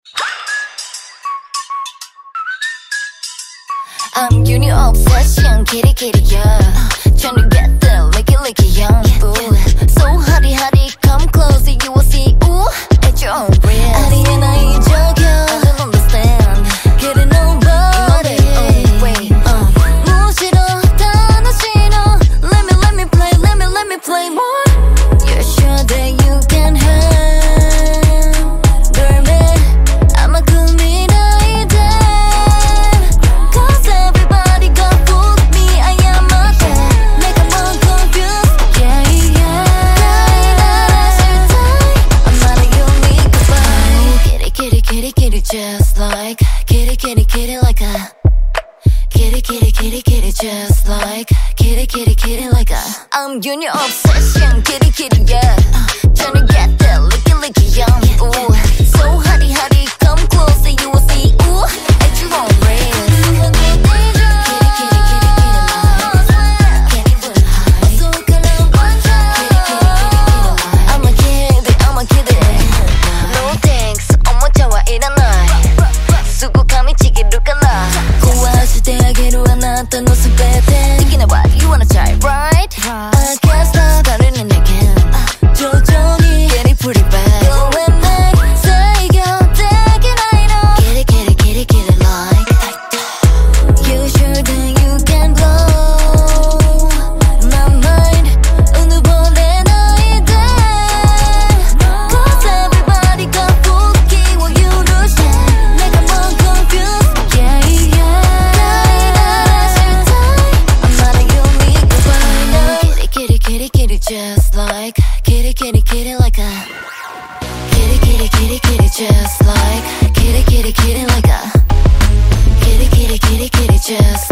I'm your new obsession, kitty kitty, yeah. Trying to get the licky licky young boo. So hotty hotty, come closer, you will see. Ooh, at your own risk. 아리에나이 저격, I don't understand. Getting over it. Oh wait, 무시로 단어 신호. Let me play more. You're sure that you can handle me? I'm a good midnight. Just like kitty kitty kitty like a kitty kitty kitty kitty just like kitty kitty kitty like a I'm your new obsession kitty kitty yeah trying to get that licky licky yum ooh so hotty hotty come closer you will see ooh at your own risk I'm a kid no thanks 엄마 좋아 일어나 수고 감이 치기루까라 고아하실 하기로 안았던 옷을 빼대 Thinking about you wanna try right? I can't stop 가르는 내겐 조종이 Getting pretty bad You and me say you're taking I know Get it like You sure that you can blow my mind 은우보내 너의 돼 Cause everybody got bookie Will you lose that 내가 more confused Yeah I'm not a unique one Kitty just like Kitty like a Kitty just like Kitty like a Kitty just